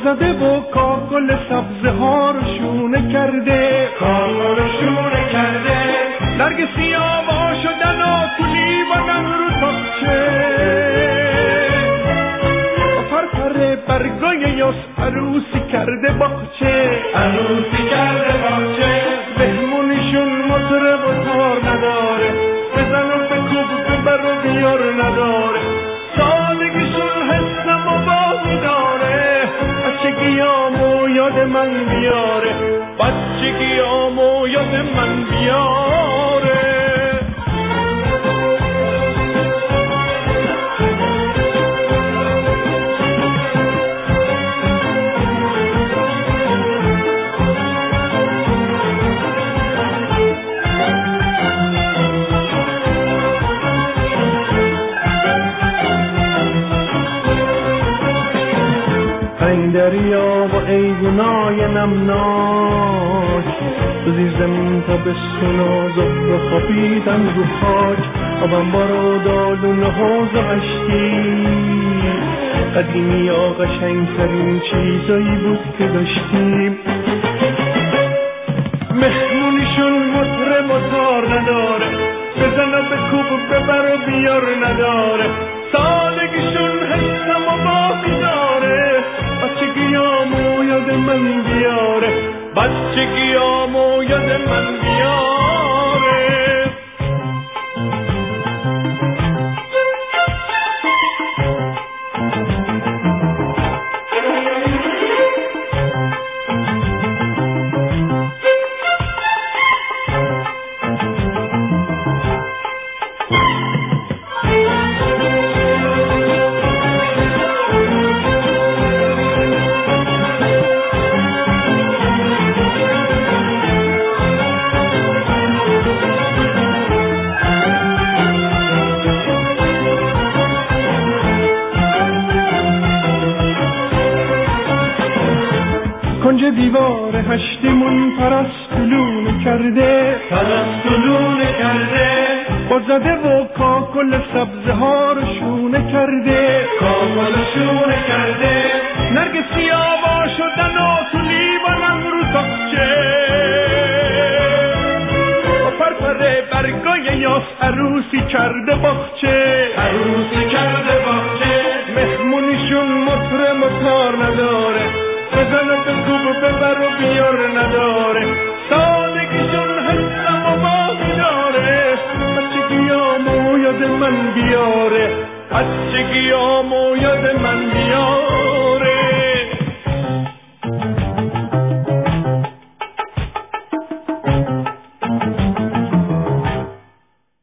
زده و کاکل سبزه ها رو شونه کرده، کاکل رو شونه کرده. نرگسی آوا شدن و تو لیوانن رو تاقچه، پرپر برگای یاس عروسی کرده باغچه، عروسی کرده باغچه. بهمونشون مطرب و تار نداره، بزن و بکوب ببر و بیار نداره. سادگیشون حسم و باقی داره، بچگیامو یاد من بیاره، بچگیامو یاد من بیاره. این دریا و ایونای نمناک، زیر زمین تا بستون و زهر خوابیدن رو خاک. آبم بارو دالون حوض و عشقی، قدیمی یا قشنگترین چیزایی بود که داشتیم. مهمونیشون مطر مطار نداره، بزن و بکوب و ببر و بیار نداره. سالگیشون حسم و باقی داره، بچگیامو یاد من بیاره، بچگیامو یاد من بیاره. کنج دیوار هشتیمون پرستولونه کرده، پرستولونه کرده. با زده و کاکل سبزه ها رو شونه کرده، کاکل شونه کرده. نرگسی آوا شدن و تو لیوانن رو تاقچه، با پرپر برگای یاس عروسی کرده باغچه، عروسی کرده باغچه. مهمونیشون مطر مطار نداره، بزن و بکوب و ببر و بیار نداره. سادگیشون حسم و باقی داره، بچگیامو یاد من بیاره، بچگیامو یاد من بیاره.